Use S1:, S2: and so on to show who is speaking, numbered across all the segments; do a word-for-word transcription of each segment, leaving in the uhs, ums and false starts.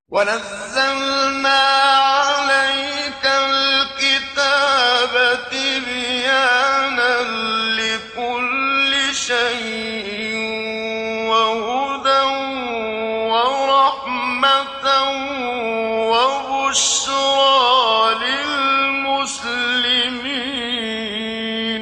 S1: ونزلنا عليك الكتاب تبيانا لكل شيء وهدى ورحمة وبشرى للمسلمين.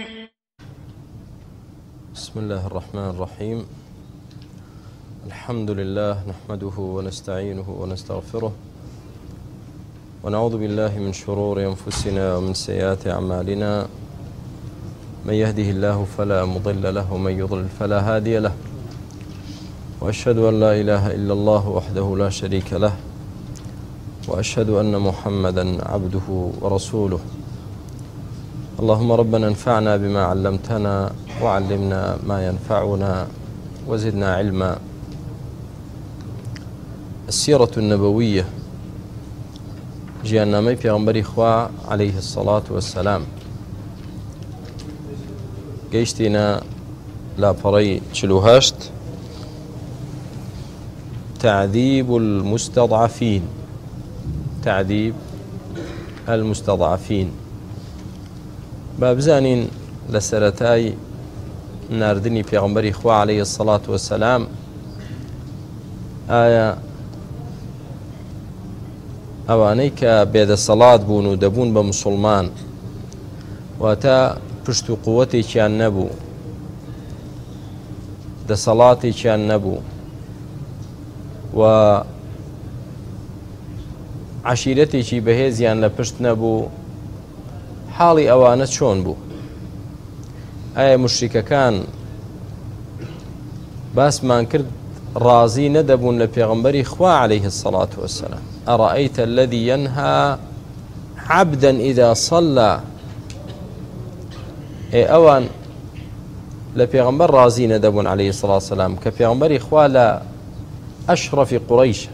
S2: بسم الله الرحمن الرحيم. الحمد لله نحمده ونستعينه ونستغفره ونعوذ بالله من شرور أنفسنا ومن سيئات أعمالنا، من يهده الله فلا مضل له ومن يضلل فلا هادي له، وأشهد أن لا إله إلا الله وحده لا شريك له، وأشهد أن محمدا عبده ورسوله. اللهم ربنا انفعنا بما علمتنا وعلمنا ما ينفعنا وزدنا علما. السيرة النبوية جيانامي پیغمبری خوا عليه الصلاة والسلام گەیشتینە لاپەڕەی چل و هەشت تعذيب المستضعفين تعذيب المستضعفين. با بزانین لسرەتای ناردنی پیغمبری خوا عليه الصلاة والسلام ئایا ئەوانەی کە بێدەسەڵات بوون و دەبوون بە مسلمان واتە پشت و قووەتێکیان نەبوو، دەسەڵاتێکیان نەبوو و عەشیرەتێکی بەهێزیان لە پشت نەبوو، حاڵی ئەوانە چۆن بوو؟ ئایا موشریکەکان باسمان کرد ڕازی نەدەبوون لە پێغەمبەری خوا عليه الصلاة والسلام؟ أرأيت الذي ينهى عبدا إذا صلى. ئێ ئەوان لە پێغەمبەر ڕازی نەدەبوون عليه الصلاة والسلام کە پێغەمبەری خوا لە ئەشرەفی قوڕەیشە،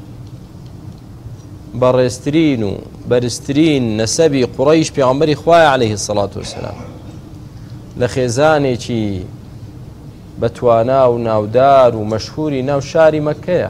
S2: بەڕێزترین و بەرزترین نەسەبی قوڕەیش پێغەمبەری خوایە عليه الصلاة والسلام، لە خێزانێکی بەتوانا و ناودار و مەشهوری ناو شاری مەککەیە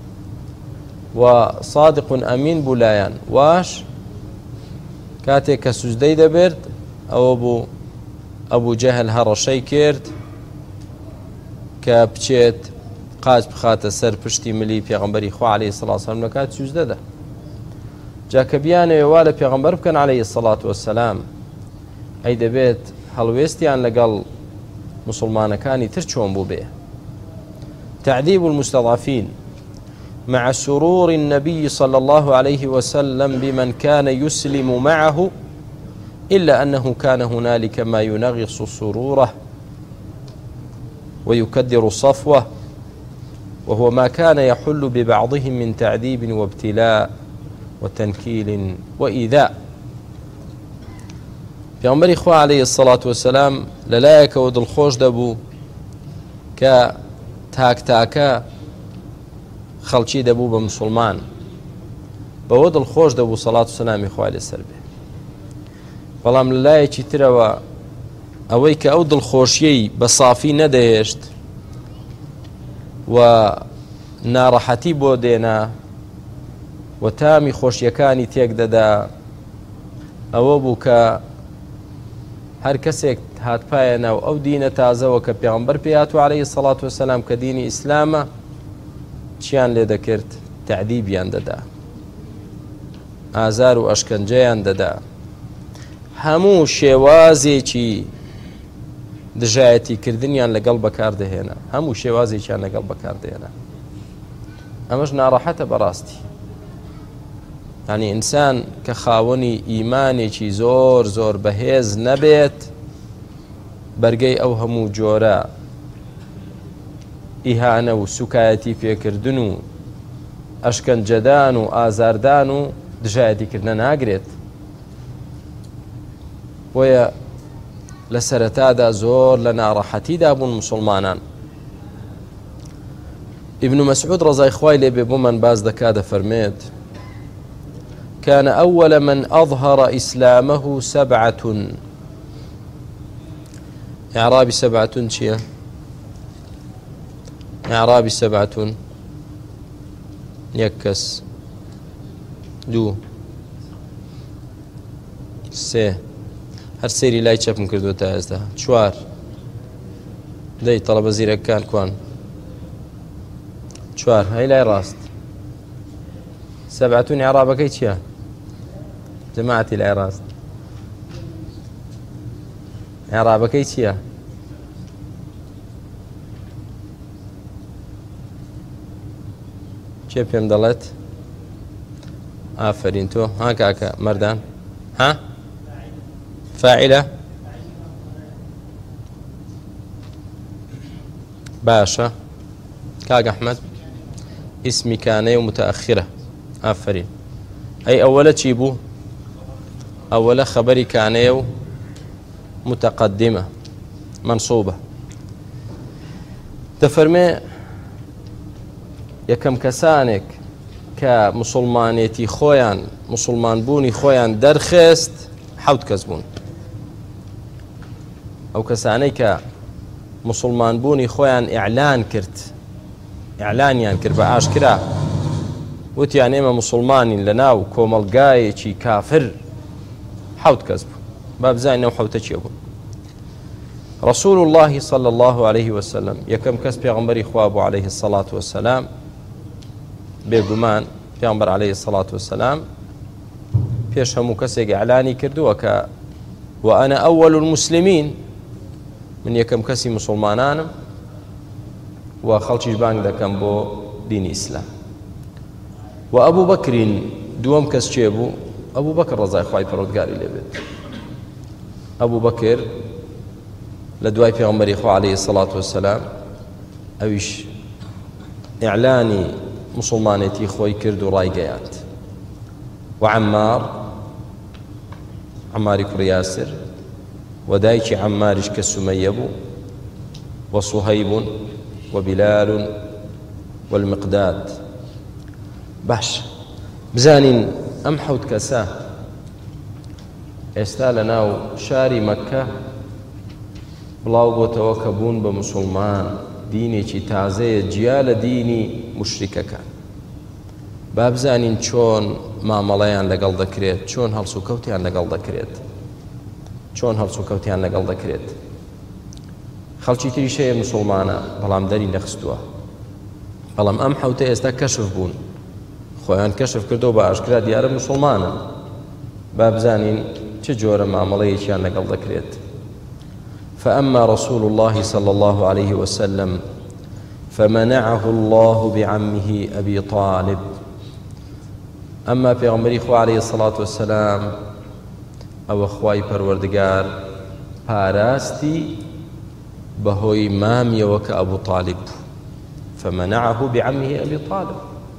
S2: و صادق ئەمین بوو لایەن. واش کاتێک کە سوزدەی دەبێت ئەوە بوو ئەبوو جەهل هەڕەشەی کرد کە بچێت قاچ بخاتە سەر پشتی ملی پێغەمبەری خوا عليه الصلاة والسلام لە کات سوزدەدا. جا کە بیانەوێ وا لە پێغەمبەر بکەن عليه الصلاة والسلام، ئەی دەبێت هەڵوێستیان لەگەڵ مسلمانەکانی تر چۆن بوو بێ. تعذيب المستضعفين مع سرور النبي صلى الله عليه وسلم بمن كان يسلم معه، إلا أنه كان هنالك ما ينغص سروره ويكدر صفوه، وهو ما كان يحل ببعضهم من تعذيب وابتلاء وتنكيل وإيذاء. پێغەمبەری خوا عليه الصلاة والسلام لەلایەکەوە دڵخۆش دەبوو کە تاک تاکە خەڵکی دەبوو بە مسلمان، بەوە دڵخۆش دەبوو سەڵات و سەلامی خوای لەسەر بێ. بەڵام لەلایەکی ترەوە ئەوەی کە ئەو دڵخۆشیەی بە سافی نەدەهێشت و ناڕەحەتی بۆ دێنا و تامی خۆشیەکانی تێک دەدا، ئەوە بوو کە هەر کەسێک هاتپایە ناو ئەو دینە تازەوە کە پێغەمبەر پێی هاتووە عليه الصلاة والسلام کە دینی ئیسلامە، چیان لێ دەکرد؟ تعذیبیان دەدا، ئازار و ئەشکەنجەیان دەدا، هەموو شێوازێکی دژایەتی کردنیان لەگەڵ بەکاردەهێنا، هەموو شێوازێکیان لەگەڵ بەکاردەهێنا. ئەمەش ناڕەحەتە بەڕاستی. یعنی ئینسان کە خاوەنی ئیمانێکی زۆر زۆر بەهێز نەبێت، بەرگەی ئەو هەموو جۆرە ئیهانە و سوکایەتی پێکردن و ئەشکەنجەدان و ئازاردان و دژایەتیکردنە ناگرێت. بۆیە لە سەرەتادا زۆر لە ناڕەحەتیدا بوون مسلمانان. ابن مسعود ڕەزای خوای لێ بێ بۆمان باز دەکا دەفەرمێت: كان أول من أظهر إسلامه سبعة. إعرابي سبعة چییە؟ إعرابي سبعة یەک کەس دوو سێ هەر سێری لای چەپم کردووە تا ئێستا چوار دەی تەڵەبە زیرەکان کوان چوار هەی لای ڕاست سەبعەتون عێرابەکەی چییە جەماعەتی لای ڕاست عێرابەکەی چییە چێ پێم دەڵێت ئافرین تۆ ها کاکە مەردان ها فاعلة باشا كاك أحمد اسمي كان متأخرة آفرين أي أولا تشيبو أولا خبري كان متقدمة منصوبة تفرمي يكم كسانك كمسلمانيتي خويان مسلمان بوني خويان درخست حوت كزبون ئەو کەسانەی کە مسلمان بوونی خۆیان ئیعلان کرد ئیعلانیان کرد بە ئاشکرا وتیان ئێمە مسلمانین لە ناو کۆمەڵگایەکی کافر حەوت کەس بوو با بزانین ئەو حەوتە چییە بوو رسول الله صلى الله عليه وسلم یەکەم کەس پێغەمبەری خوا بوو عليه الصلاة والسلام بێگومان پێغەمبەر عليه الصلاة والسلام پێش هەموو کەسێک ئیعلانی کردووە کە وأنا أول المسلمين من يكم كسي مسلمانان وخلشي بانك دكم بو دين إسلام وأبو بكر دوم كس شيبو أبو بكر رضاي خواي فرودقاري لبيت أبو بكر لدواي في غمري خوا عليه الصلاة والسلام أويش إعلاني مسلمانيتي خوي كردو رايقيات وعمار عماري كر ياسر ودايشي عمارش كسمية بو وصهيب وبلال والمقداد باش بزانين أم حوت كسا استالناو شاري مكة بلاو بوتەوە کە بوون بە مسلمان دینێکی تازەیە جیا لە دینی مشریکەکان با بزانین چۆن مامەڵەیان لەگەڵ دەکرێت چۆن هەڵسوکەوتیان لەگەڵ دەکرێت چۆن هەڵسوکەوتیان لەگەڵ دەکرێت خەڵکی تریشەیە مسلمانە بەڵام دەری نەخستووە بەڵام ئەم حەوتە ئێستا کەشف بوون خۆیان کەشف کردەوە بە ئاشکرا دیارە مسلمانن با بزانین چه جۆرە مامەڵەیەکیان لەگەڵ دەکرێت فأما رسول الله صلى الله عليه وسلم فمنعه الله بعمه أبي طالب أما في غمري خو عليه الصلاة والسلام أو أخواي پروردگار پاراستي بهوي مامي وك أبو طالب فمنعه بعمه أبي طالب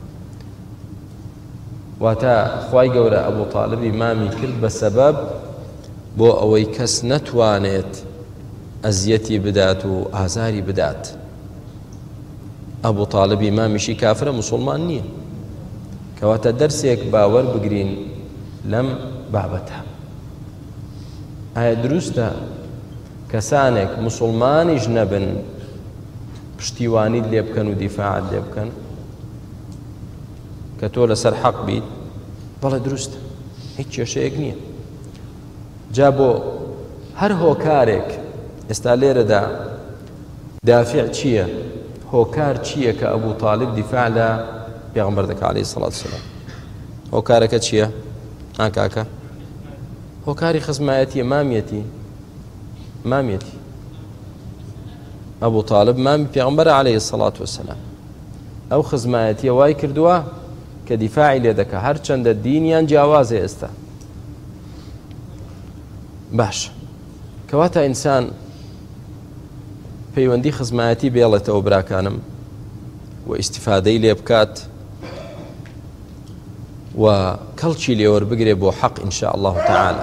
S2: واتا أخواي قورا أبو طالب مامي كل بسبب بو أوي كس نتوانيت ئەزیەتی بدات و ئازاری بدات ئەبوو تاڵبی مامیشی کافرە مسلمان نییە کەواتە دەرسێک باوەڕ بگرین لەم بابەتە ئایا دروستە کەسانێک مسلمانیش نەبن پشتیوانیت لێ بکەن و دیفاعت لێ بکەن کە تۆ لەسەر حەق بیت بەڵێ دروستە هیچ کێشەیەک نییە جا بۆ هەر هۆکارێک ئێستا لێرەدا دافع چییە هۆکار چییە کە ئەبوو تاڵب دیفاع لە پێغەمبەر دەکات عەلەیهی سەڵات وسەلام هۆکارەکە چییە ها کاکە هۆکاری خزمایەتیە مامیەتی مامیەتی ئەبوو تاڵب مامی پێغەمبەرە عەلەیهی سەڵات وسەلام ئەو خزمایەتیە وای کردووە کە دیفاعی لێ دەکات هەرچەندە دینیان جیاوازە ئێستا باش کەواتە ئینسان پەیوەندی خزمایەتی بێڵێتەوە براکانم و ئیستیفادەی لێ بکات و کەڵکی لێوەربگرێ بۆ حەق ئین شاء الله تعالى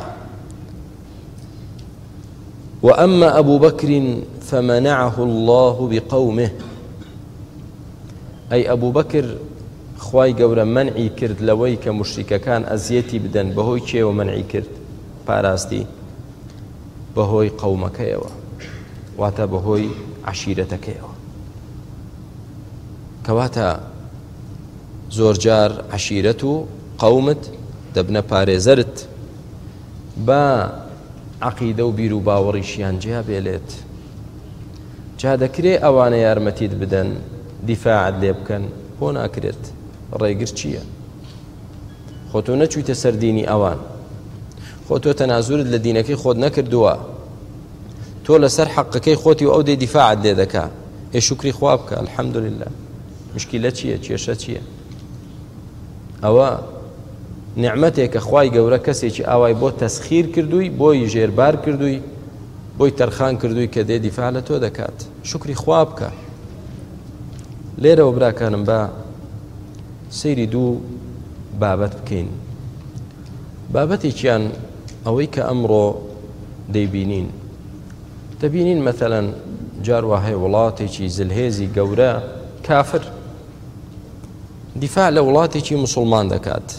S2: وأما أبو بكر فمنعه الله بقومه أي أبو بكر خواي گەورە منعی کرد لەوەی کە مشریکەکان ئەزیەتی بدەن بەهۆی چێوە منعی کرد پاراستی بەهۆی قەومەکەیەوە واتە بەهۆی عەشیرەتەکەیەوە کەواتە زۆرجار عەشیرەت و قەومت دەبنە پارێزەرت بە عەقیدە و بیر و باوەڕیشیان جیا بێلێت جا دەکرێ ئەوانە یارمەتیت بدەن دیفاعت لێ بکەن بۆ ناکرێت ڕێگر چییە خۆ تۆ نەچوویتە سەر دینی ئەوان خۆ تۆ تەنازورت لە دینەکەی خۆت نەکردووە تۆ لەسەر حەقەکەی خۆتی و ئەو دەی دیفاعت لێ دەکا ئێ شوکری خوا بکە الحەمدولله مشکیلە چییە کێشە چییە ئەوە نعمەتێکە خوای گەورە کەسێکی ئاوای بۆ تەسخیر کردووی بۆی ژێربار کردووی بۆی تەرخان کردووی کە دێ دیفاع لە تۆ دەکات شوکری خوا بکە لێرەوە براکانم بە سەیری دوو بابەت بکەین بابەتێکیان ئەوەی کە ئەمڕۆ دەیبینین دەبینین مەثەلەن جار هەیە وڵاتێکی زلهێزی گەورە کافر دیفاع لە وڵاتێکی موسڵمان دەکات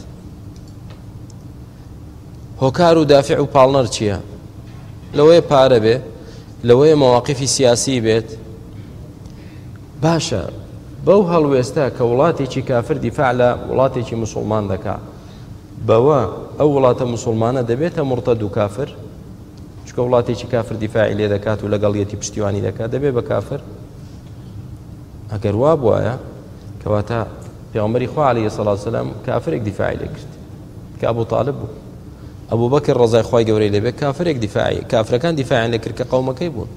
S2: هۆکار و دافع و پاڵنەر چییە لەوەیە پارە بێ لەوەیە مەواقیفی سیاسی بێت باشە بەو هەڵوێستە کە وڵاتێکی کافر دیفاع لە وڵاتێکی موسڵمان دەکات بەوە ئەو وڵاتە موسڵمانە دەبێتە مرتەد و کافر چکە وڵاتێکی کافر دیفاعی لێ دەکات و لەگەڵیەتی پشتیوانی دەکات دەبێت بە کافر ئەگەر وا بوایە کەواتە پێغەمبەری خوا عەلەیهی سەڵاتو وسەلام کافرێک دیفاعی لێ کرد کە ئەبوو تاالب بوو ئەبوو بەکر ڕەزای خوای گەورەی لێبێت کافرێک دیفاعی کافرەکان دیفاعیان لێ کرد کە قەومەکەی بوون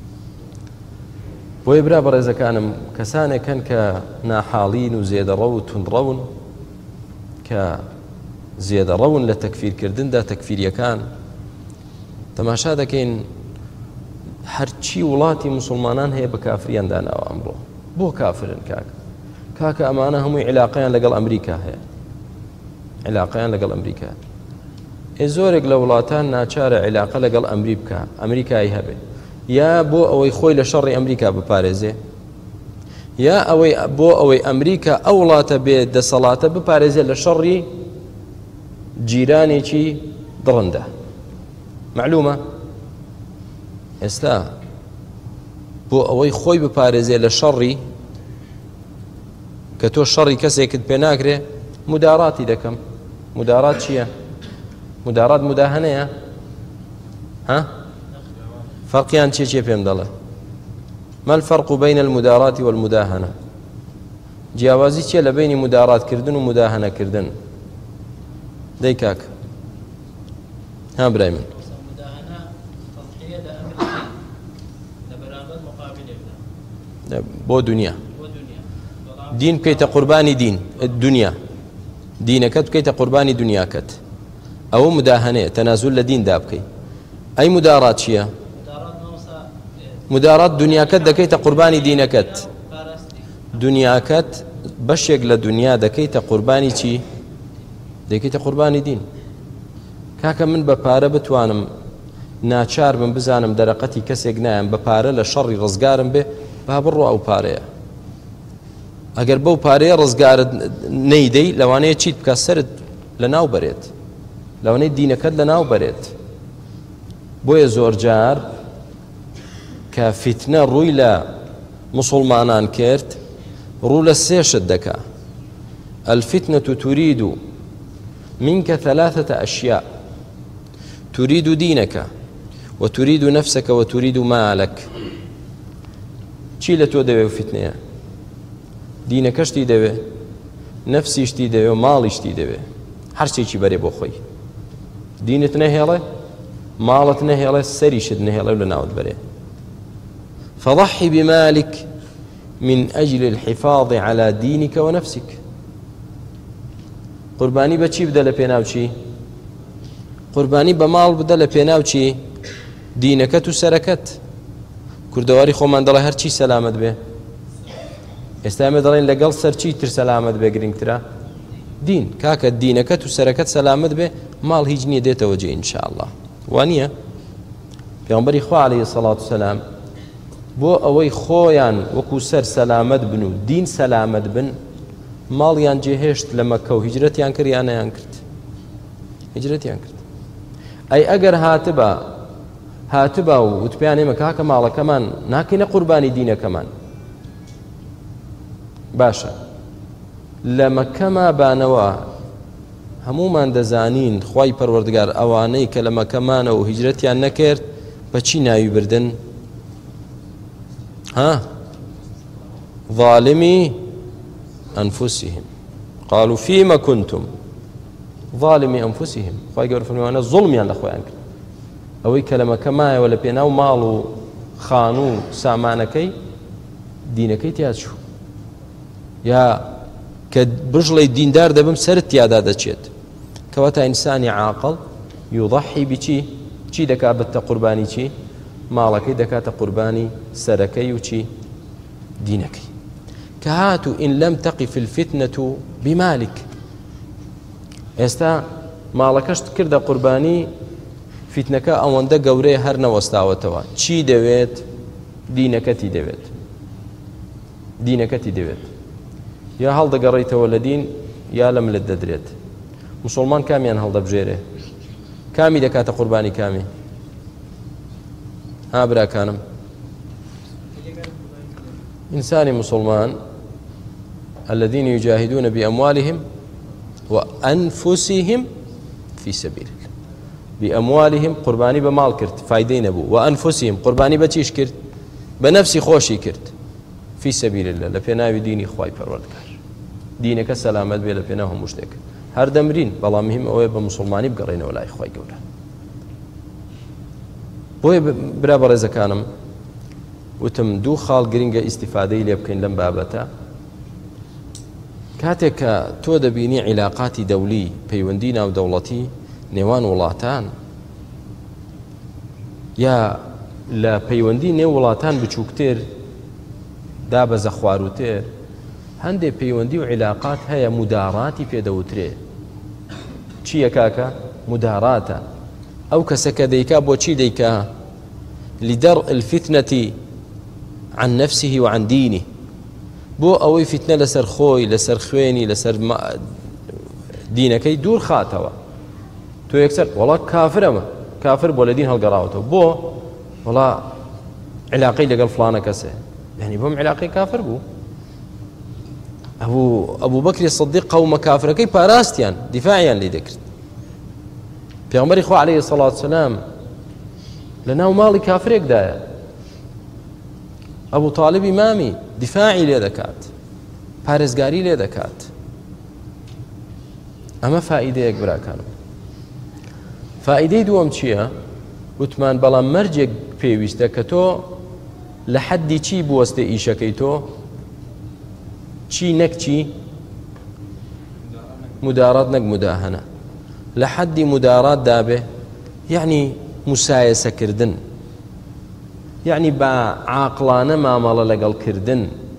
S2: بۆیە برا بەڕێزەکانم کەسانێک هەن کە ناحاڵین و زێدەڕە و توندڕەون کە زێدەڕەون لە تەکفیرکردندا تەکفیریەکان تەماشا دەکەین هەرچی وڵاتی موسڵمانان هەیە بە کافریان داناوە ئەمڕۆ بۆ کافرن کاک کاکە ئەمانە هەمووی عیلاقەیان لەگەڵ ئەمریکا هەیە عیلاقەیان لەگەڵ ئەمریکا ئێ زۆرێک لە وڵاتان ناچارە عیلاقە لەگەڵ ئەمری بکە ئەمریکایی هەبێ یا بۆ ئەوەی خۆی لە شەڕی ئەمریکا بپارێزێ یا ئەوەی بۆ ئەوەی ئەمریکا ئەو وڵاتە بێ دەسەڵاتە بپارێزێ لە شەڕی جیرانێکی دڕندە معلومە ئێستا بۆ ئەوەی خۆی بپارێزێ لە شەڕی کە تۆ شەڕی کەسێکت پێ ناکرێ مداڕاتی دەکەم مداڕات چییە مداڕات مداهەنەیە ها فەرقیان چێ چێ پێم دەڵێ ما الفرق بين المداراة والمداهنة جیاوازی چیە لە بینی مداڕاتکردن و مداهەنەکردن دەی کاک ها برای من بۆ دنیا دین بکەیتە قوربانی دین دنیا دینەکەت بکەیتە قوربانی دنیاکەت ئەوە مداهەنەیە تەنازول لە دیندا بکەی ئەی مداڕات چییە مداڕات دنیاکەت دەکەیتە قوربانی دینەکەت دنیاکەت بەشێک لە دنیا دەکەیتە قوربانی چی دەکەیتە قوربانی دین کاکە من بە پارە بتوانم ناچار بم بزانم دەرەقەتی کەسێک نایم بە پارە لە شەڕی ڕزگارم بێ با بڕۆ ئەو پارەیە ئەگەر بەو پارەیە ڕزگارت نەیدەی لەوانەیە چیت بکە سرت لە ناو بەرێت لەوانەیە دینەکەت لە ناو بەرێت بۆیە زۆر جار کە فیتنە ڕووی لە موسڵمانان کرد ڕوو لە سێشت دەکا الفتنة تريد منك ثلاثة أشياء تريد دينك وتريد نفسك وتريد مالك چی لە تۆ دەوێ و فتنەیە دینەکەشتی دەوێ نەفسیشتی دەوێ و ماڵیشتی دەوێ هەرچێکی بەرێ بۆ خۆی دینت نەهێڵێ ماڵت نەهێڵێ سەریشت نەهێڵێ و لە ناوت بەرێ فضحي بمالك من أجل الحفاظ على دينك ونفسك قوربانی بە چی بدە لە پێناو چی قوربانی بە ماڵ بدە لە پێناو چی دینەکەت و سەرەکەت کوردەواری خۆمان دەڵێ هەرچی سەلامت بێ ئێستا ئێمە دەڵێن لەگەڵ سەرچی تر سەلامت بێ گرنگترە دین کاکە دینەکەت و سەرەکەت سەلامت بێ ماڵ هیچ نییە دێتەوە جێ ئینشاءالله وانییە پێغەمبەری خوا عەلەیهی سەڵاتو وسەلام بۆ ئەوەی خۆیان وەکو سەر سەلامت بن و دین سەلامت بن ماڵیان جێهێشت لە مەککە و هیجرەتیان کرد یان نەیان کرد هیجرەتیان کرد ئەی ئەگەر هاتبە هاتبە و وتپیان ئێمە کاکە ماڵەکەمان ناکەینە قوربانی دینەکەمان باشە لە مەککەما بانەوە هەمومان دەزانین خوای پەروەردگار ئەوانەی کە لە مەکەمانە و هیجرەتیان نەکرد بە چی ناوی بردن؟ ها ظالمی ئەنفوسیهم قالوا فيما كنتم ظالمی ئەنفوسیهم خوای گەورە فەرموویانە زوڵمیان لە خۆیان کرد ئەوەی کە لە مەکەمایەوە لە پێناو ماڵ و خان و سامانەکەی دینەکەی تیا چوو یا کە بژڵی دیندار دەبم سەرت تیادا دەچێت کەواتە ئینسانی عاقڵ یوضحی بچی چی دەکات بەتە قوربانی چی ماڵەکەی دەکاتە قوربانی سەرەکەی و چی دینەکەی کە هاتو ئین لەم تەقف الفتنة بمالک ئێستا ماڵەکەشت کردە قوربانی فتنەکە ئەوەندە گەورەیە هەر نەوەستاوەتەوە چی دەوێت دینەکەتی دەوێت دینەکەتی دەوێت یا هەڵدەگەڕێیتەوە لە دین یا لە ملت دەدرێت مسلمان کامیان هەڵدەبژێرێ کامی دەکاتە قوربانی کامی ها براکانم ئینسانی مسلمان الذين يجاهدون بأموالهم وأنفسهم في سبيل الله بأموالهم قرباني بمال كرت فايدين أبو وأنفسهم قرباني بتيش كرت بنفسي خوشي كرت في سبيل الله لبناء ديني خواي پروردگار دينك سلامت بي لبناهم مشتك هر دمرين بلا مهم أوي بمسلماني بقرين ولا إخواي قولا بوي برا برزا كانم وتم دو خال گرنگە استیفادەی لێ بکەین لەم بابەتە کاتێک کە تۆ دەبینی عیلاقاتی دەولی پەیوەندی ناودەوڵەتی نێوان وڵاتان یا لە پەیوەندی نێو وڵاتان بچووکتر دابەزە خواروتر هەندێک پەیوەندی و عیلاقات هەیە موداڕاتی پێدەوترێ چییە کاکە موداڕاتە ئەو کەسە کە دەیکا بۆچی دەیکا لدرء الفتنة عن نفسه وعن دينه بۆ ئەوەی فتنە لەسەر خۆی لەسەر خوێنی لەسەر دینەکەی دوور خاتەوە تۆ یەکسەر وەڵا کافرەمە کافر بۆ لە دین هەڵگەڕاوەتەوە بۆ وەڵا علاقەی لەگەڵ فلانە کەسێ یعنی بۆم علاقەی کافر بوو ئەبوو ئەبوو بەکری سەدیق قەومە کافرەکەی پاراستیان دیفاعیان لێ دەکرد پێغەمبەری خوا عەلەیهی سەڵات وسەلام لە ناو ماڵی کافرێکدایە ئەبوو تاڵیب ئیمامی دیفاعی لێ دەکات پارێزگاری لێ دەکات ئەمە فائیدەیەک براکانم فائیدەی دووەم چییە وتمان بەڵام مەرجێک پێویستە کە تۆ لە حەدی چی بوەستە ئیشەکەی تۆ چی نەک چی مدارات نەک مداهەنە لە حەدی مدارات دابێ یعنی مسایەسەکردن یعنی بە عاقڵانە مامەڵە لەگەڵکردن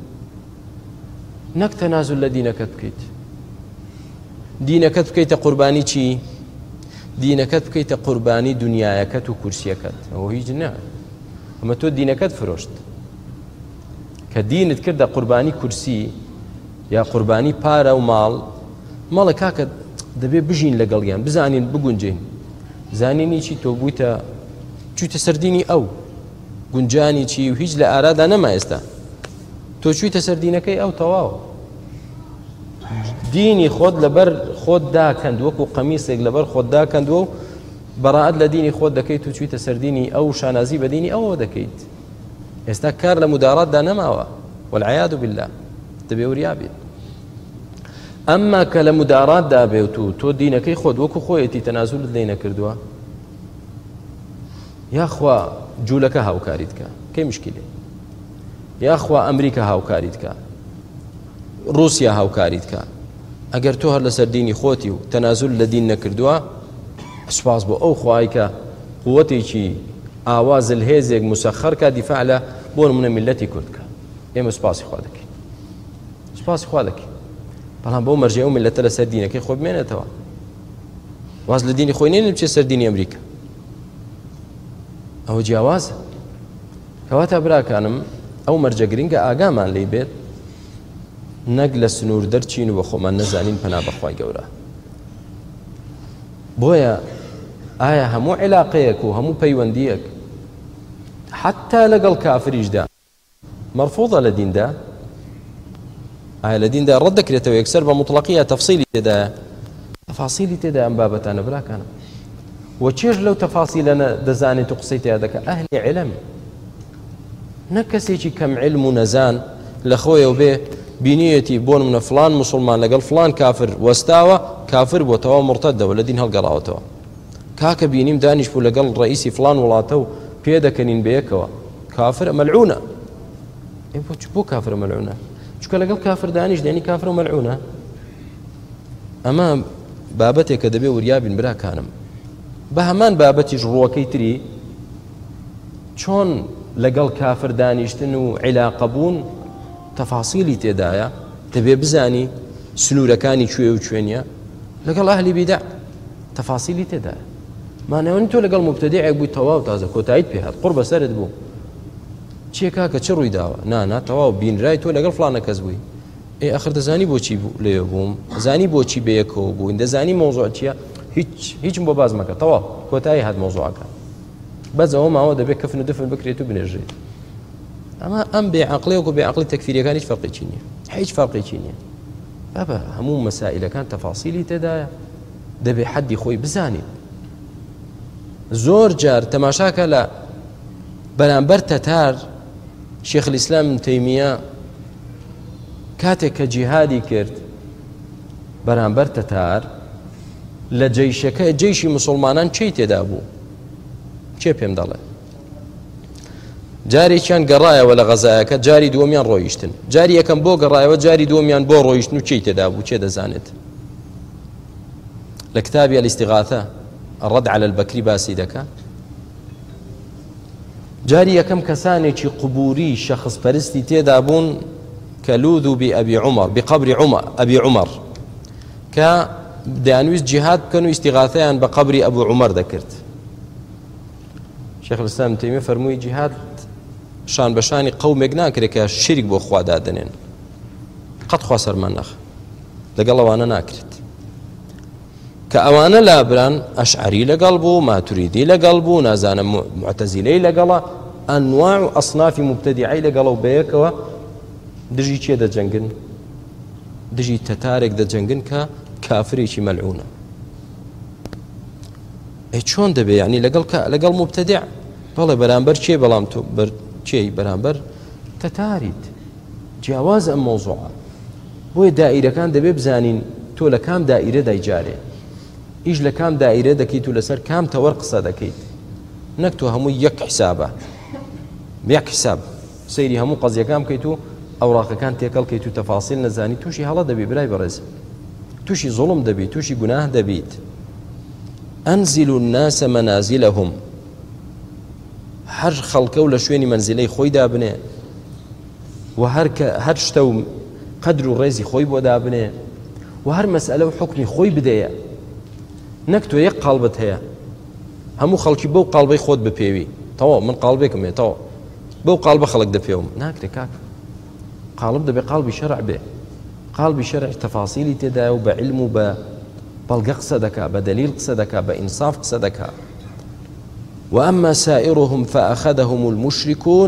S2: نەک تەنازل لە دینەکەت بکەیت دینەکەت بکەیتە قوربانی چی دینەکەت بکەیتە قوربانی دنیایەکەت و کورسیەکەت ئەوە هیچ نە ئەمە تۆ دینەکەت فرۆشت کە دینت کردە قوربانی کورسی یا قوربانی پارە و ماڵ ماڵە کاکە دەبێ بژین لەگەڵیان بزانین بگونجین زانینی چی تۆ بوویتە چوویتە سەردینی ئەو گونجانی چی و هیچ لە ئارادا نەما ئێستا تۆ چوویتە سەردینەکەی ئەو تەواو دینی خۆت لەبەر خۆت داکەند وەکو قەمیسێک لەبەر خۆت داکەندوە و بەڕائەت لە دینی خۆت دەکەیت و چوویتە سەردینی ئەو شانازی بە دینی ئەوە دەکەیت ئێستا کار لە موداراتدا نەماوە والعیاذ بالله دەبێ وریابێت ئەمما کە لە موداراتدا بێت و تۆ دینەکەی خۆت وەکو خۆیەتی تەنازولت لێ نەکردووە یاخوا جوولەکە هاوکاریت کە کەی مشکلێ یاخوا ئەمریکا هاوکاریت کە رووسیا هاوکاریت کە ئەگەر تۆ هەر لەسەر دینی خۆتی و تەنازول لە دین نەکردووە سوپاس بۆ ئەو خوای کە قووەتێکی ئاوازل هێزێک مسەخەر کە دیفاع لە بۆ نمونە میلەتی کورد کە ئێمە سوپاسی خوا دەکەین سوپاسی خوا دەکەین بەڵام بۆ مەرجێ ئەو میلەتە لەسەر دینەکەی خۆ بمێنێتەوە واز لە دینی خۆی نێنێ بچێت سەر دینی ئەمریکا ئەوە جیاوازە کەواتە براکانم ئەو مەرجە گرنگە ئاگامان لێ بێت نەک لە سنوور دەرچین و بە خۆمان نەزانین پەنا بەخوای گەورە بۆیە ئایا هەموو عیلاقەیەک و هەموو پەیوەندیەک حتا لەگەڵ کافریشدا مەرفوضە لە دیندا ئایا لە دیندا ڕەت دەکرێتەوە یەکسەر بە مطلقیە تەفسیلی تێدایە تەفاسیلی تێدا ئەم بابەتانە براکانم وە چێژ لەو تەفاسیلەنە دەزانێت و قسەی تیا دەکە ئەهلی عیلەمی نەک کەسێکی کەم عیلم و نەزان لە خۆیەوە بێ بینیەتی بۆ نمونە فلان موسڵمان لەگەڵ فلان کافر وەستاوە کافر بۆتەوە مرتەدەوە لە دین هەڵگەڕاوەتەوە کاکە بینیم دانیش بوو لەگەڵ ڕئیسی فلان وڵاتە و پێ دەکەنین بەیەکەوە کافر مەلعونە بۆ کافر مەلعونە چونکە لەگەڵ کافر دانیش دێنی کافر و مەلعونە ئەمە بابەتێک کە دەبێ وریابین براکانم بە هەمان بابەتیش ڕووەکەی تری چۆن لەگەڵ کافر دانیشتن و عیلاقە بوون تەفاسیلی تێدایە دەبێ بزانی سنوورەکانی کوێ و کوێنیە لەگەڵ ئەهلی بیدع تەفاسیلی تێدایە مانەوەنی تۆ لەگەڵ مبتەدیعێک بووی تەواو تازە کۆتاییت پێ هات قوڕ بەسەرت بوو چیە کاکە چ ڕووی داوە نانا تەواو بینرای تۆ لەگەڵ فلانە کەس بووی ئێ ئەخر دەزانی بۆچی لێ بووم زانی بۆچی بەیەکەوە بووین دەزانی مۆزوع چییە هیچ هیچم بۆ باز مەکە تەواو کۆتایی هات مۆزوعەکە بەزەوە ماوە دەبێت کەفن و دفن بکرێت و بنێژێت ئەمە ئەم بێعەقڵەیەک و بێعەقڵی تەکفیریەکان هیچ فەرقێکی نییە هیچ فەرقێکی نییە بابە هەموو مەسائلەکان تەفاسیلی تێدایە دەبێ حەدی خۆی بزانێت زۆر جار تەماشاکە لە بەرامبەر تەتار شێخ الئیسلام ابن تەیمیە کاتێک کە جیهادی کرد بەرامبەر تەتار لە جەیشەکە جەیشی مسلمانان چی تێدا بوو چێ پێم دەڵێ جارێکیان گەڕایەوە لە غەزایەکە جاری دووەمیان ڕۆیشتن جاری یەکەم بۆ گەڕایەوە جاری دووەمیان بۆ ڕۆیشتن و چی تێدا بوو چێ دەزانێت لە کتابی الاستیغاثە الرد على البكري باسی دەکا جاری یەکەم کەسانێکی قبوری شەخص پەرستی تێدا بوون کە لوذو بأبي عمر بقبر عمر أبي عمر کە دەیانویست جیهاد بکەن و ئیستیغاثەیان بە قبری ئەبوو عومەر دەکرد شێخ الئیسلام ابن تەیمیە فەرمووی جیهاد شان بەشانی قەومێک ناکرێت کە شیرک بۆ خوا دادنێن قەت خوا سەرمان نەخ لەگەڵ ئەوانە ناکرێت کە ئەوانە لابران ئەشعەری لەگەڵ بوو ماتوریدی لەگەڵ بوو نازانم معتەزیلەی لەگەڵە ئەنواع و ئەصنافی مبتەدیعەی لەگەڵە و بەیەکەوە دژی چێ دەجەنگن دژی تەتارێک دەجەنگن کە کافرێکی مەلعونە ئەی چۆن دەبێ یعنی لەگەڵ لەگەڵ مبتەدیع بەڵێ بەرامبەر چێ بەڵام تۆ بەر چێی بەرامبەر تەتاریت جیاواز ئەم مۆزوعە بۆیە دائیرەکان دەبێ بزانین تۆ لە کام دائیرە دایجارێ ئیش لە کام دائیرە دەکەیت و لەسەر کام تەوەر قسە دەکەیت نەک تۆ هەمووی یەک حیسابە یەک حیساب سەیری هەموو قەزیەکان بکەیت و ئەوراقەکان تێکەڵ کەیت و تەفاسیل نەزانی تووشی هەڵە دەبی برای بەڕێز تووشی زوڵم دەبیت تووشی گوناه دەبیت ئەنزیل الناس مەنازلهم هەر خەڵکە و لە شوێنی مەنزیلەی خۆی دابنێ و هەر شتە و قەدر و ڕێزی خۆی بۆ دابنێ و هەر مەسئلە و حکمی خۆی بدەیە نەک تۆ یەک قاڵبت هەیە هەموو خەڵکی بەو قاڵبەی خۆت بپێوی تەواو من قاڵبێکم هەیە تەواو بەو قاڵبە خەڵک دەپێوم ناکرێت کاک قاڵب دەبێ قاڵبی شەرع بێ قاڵبی شەرع تەفاسیلی تێدایە و بە علم و بە بەڵگە قسە دەکا بە دەلیل قسە دەکا بە ئینساف قسە دەکا وأما سائرهم فأخذهم المشركون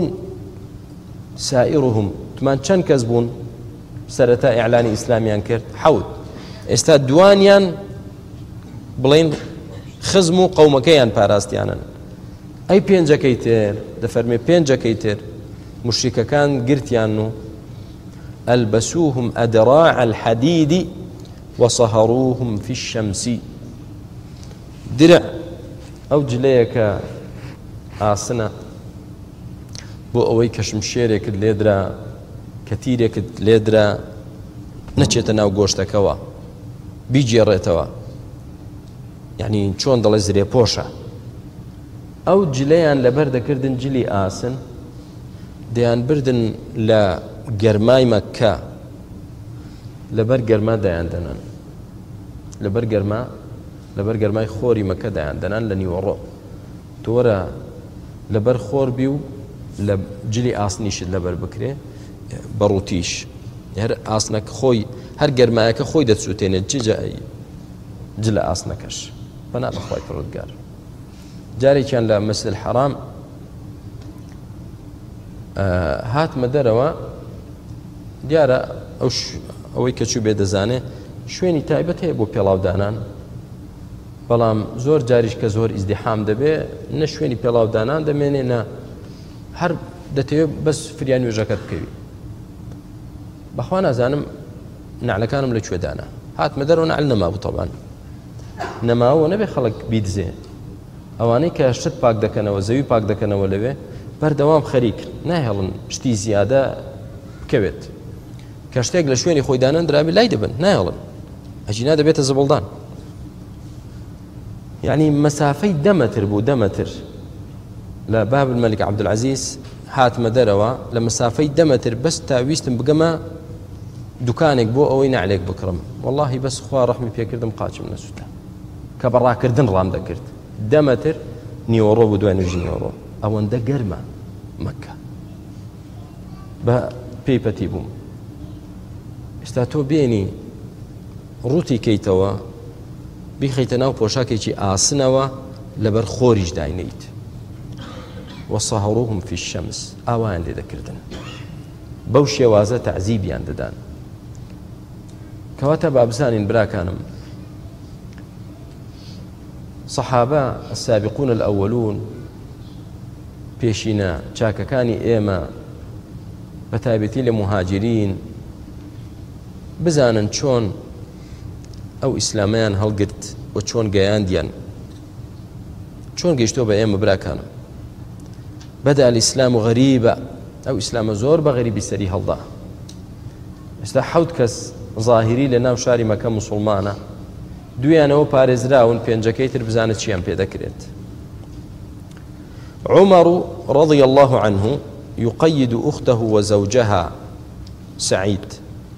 S2: سائرهم تمان چەند کەس بوون سەرەتا ئیعلانی ئیسلامیان کرد حەوت ئێستا دوانیان بڵێن خزم و قەومەکەیان پاراستیانن ئەی پێنجەکەی تر دەفەرمێ پێنجەکەی تر مشریکەکان گرتیان و ئەلبەسوهم ئەدراع الحەدید وصهروهم في الشمس درع ئەو جلەیەکە ئاسنە بۆ ئەوەی کە شمشێرێکت لێدرا کە تیرێکت لێدرا نەچێتە ناو گۆشتەکەوە بیجێڕێتەوە یعنی چۆن دەڵێ زرێ پۆشە ئەو جلەیان لەبەر دەکردن جلی ئاسن دەیان بردن لە گەرمای مەککە لەبەر گەرما دەیان دەنن لەبەر گەرما لەبەر گەرمای خۆری مەکە دەیان دەنان لە نیوەڕۆ تۆرە لەبەر خۆر بی و لە جلی ئاسنیشت لەبەر بکرێ بەڕوتیش هەر ئاسنەکە خۆی هەر گەرمایەکە خۆی دەچوتێنێت ججایی جلە ئاسنەکەش بەنا بەخوای پڕۆدگار جارێکیان لە مەسجد الحەرام هاتمە دەرەوە دیارە ئەوەی کە چوو بێ دەزانێ شوێنی تایبەت هەیە بۆ پێڵاودانان بەڵام زۆر جاریش کە زۆر ئیزدیحام دەبێ نە شوێنی پێڵاودانان دەمێنێ نە هەر دەتەوێت بەس فریان وێژەکەت بکەوی. بەخوا نازانم نعلەکانم لەکوێدانە هاتمە دەرەوە نعل نەمابوو تەبان نەماوە نەبێ خەڵک بیدزێ ئەوانەی کە شت پاک دەکەنەوە زەوی پاک دەکەنەوە لەوێ بەردەوام خەریک ناهێڵن شتی زیادە بکەوێت کە شتێک لە شوێنی خۆیدانن درابی لای دەبن ناهێڵن ئەجینا دەبێتە زەبڵدان. یعنی مەسافەی دەمەتر بوو دەمەتر لە باب المەلیک عەبدولعەزیز هاتمە دەرەوە لە مەسافەی دەمەتر بەس تاویستم بگەمە دوکانێک بۆ ئەوەی نعلێک بکڕم واللهی بەس خوا ڕەحمی پێکردم قاچم نەسووتە کە بەڕاکردن ڕام دەکرد دەمەتر نیوەڕۆ بوو دوای نوێژی نیوەڕۆ ئەوەندە گەرمە مەکە بە پێی پەتی بووم. ئێستا تۆ بێنی ڕووتی کەیتەوە بیخەیتە ناو پۆشاکێکی ئاسنەوە لەبەر خۆریش داینیت وەسەهڕوهم فی الشەمس ئاوایان لێ دەکردن بەو شێوازە تەعزیبیان دەدان. کەواتە بابزانین براکانم سەحابە السابقون الأولون پێشینە چاکەکانی ئێمە بە تایبەتی لە مهاجرین بزانن چۆن ئەو ئیسلامەیان هەڵگرت و چۆن گەیاندیان چۆن گەیشتۆ بە ئێمە براکانم. بەدا الئیسلام غەریبە ئەو ئیسلامە زۆر بە غەریبی سەری هەڵدا. ئێستا حەوت کەس ظاهری لە ناو شاری مەکە موسڵمانە دویانەوە پارێزراون پێنجەکەی تر بزانە چیان پێ دەکرێت. عمر رضي الله عنه يقيد أخته وزوجها سعيد.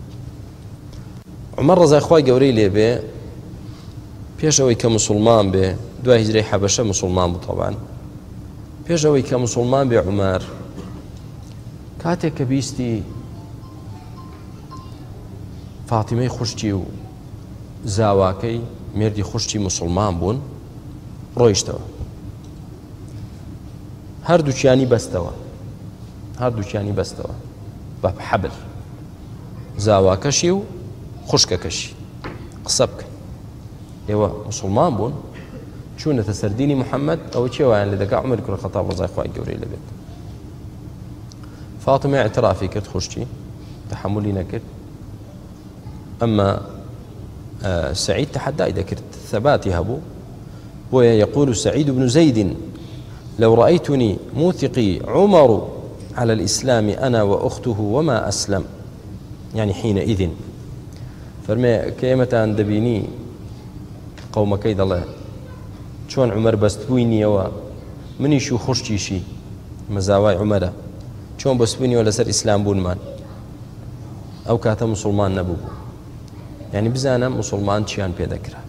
S2: عمر ڕزای خوای گەورەی لێ بێ پێشەوەی کە موسڵمان بێ دوای هیجرەی حەبەشە موسڵمان بوو طبعاً پێشەوەی کە موسڵمان بێ عومەر کاتێک کە بیستی فاتیمەی خوشتی و زاواکەی مێردی خوشتی موسڵمان بوون ڕۆیشتەوە هەردووچیانی بەستەوە هەردووچیانی بەستەوە بە حەبل زاواکەشی و خوشکەکەشی قسە بکەن ئێوە موسڵمان بوون چوونەتە سەردینی محەممەد ئەوە چێوایان لە دەکا عومەر کوڕی خەتاب ڕزای خوای گەورەی لەبێت. فاتمە اعترافی کرد خوشتی تحملی نەکرد ئەمما سعيد تحداي دەکرد ثباتی هەبوو بۆیە يقول سعيد بن زيد لو رأيتني موثقي عمر على الإسلام أنا وأخته وما أسلم يعني حينئذ فەرمێ کە ئێمەتان دەبینی قەومەکەی دەڵێ چۆن عومەر بەستبووی نییەوە منیش و خوشتیشی مەزاوای عومەرە چۆن بەستبوونیەوە لەسەر ئیسلام بوونمان ئەو کاتە موسڵمان نەبوو یعنی بزانم مسلمان چیان پێ دەکرا.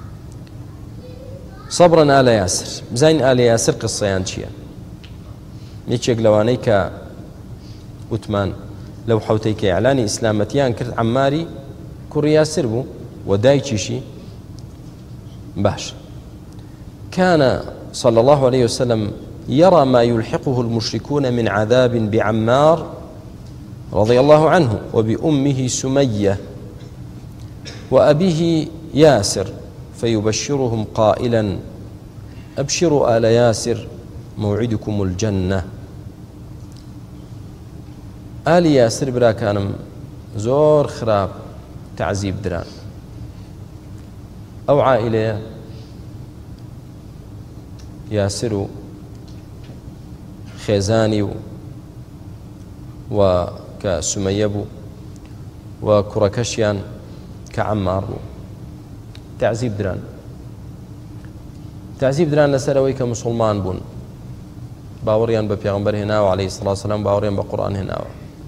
S2: سەبرەن ئالە یاسر بزانین ئالە یاسر قسەیان چییە. یەکێک لەوانەی کە وتمان لەو حەوتەی کە ئیعلانی ئیسلامەتیان کرد عەماری کوڕی یاسر بوو و دایکیشی باش. كان صلى الله عليه وسلم يرى ما يلحقه المشركون من عذاب بعمار رضي الله عنه وبأمه سمية وأبيه ياسر فيبشرهم قائلا أبشروا آل ياسر موعدكم الجنة. آل ياسر برا كانم زور خراب تعذيب دران أو عائلة ياسر خێزانی و کە سومەیە بوو و کوڕەکەشیان کە عەمار بوو تعذیب دران تعذیب دران لەسەرەوەی کە موسڵمان بوون باوەڕیان بە پێغەمبەر هێناوە عەلەیهی سەڵاتو وسەلام باوەڕیان بە قورئان هێناوە.